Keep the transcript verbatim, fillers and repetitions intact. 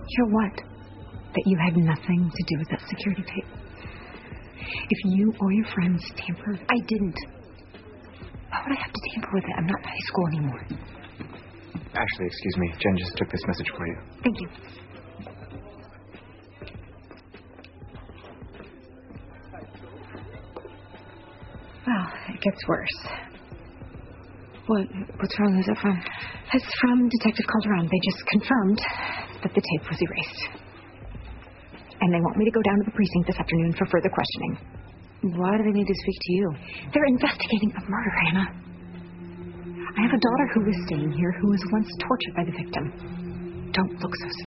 Hear what? That you had nothing to do with that security tape. If you or your friends tampered... I didn't. Why would I have to tamper with it? I'm not in high school anymore. Ashley, excuse me. Jen just took this message for you. Thank you. Well, it gets worse. What? What's wrong? Who's that from? It's from Detective Calderon. They just confirmed that the tape was erased. And they want me to go down to the precinct this afternoon for further questioning. Why do they need to speak to you? They're investigating a murder, Hannah. I have a daughter who was staying here who was once tortured by the victim. Don't look so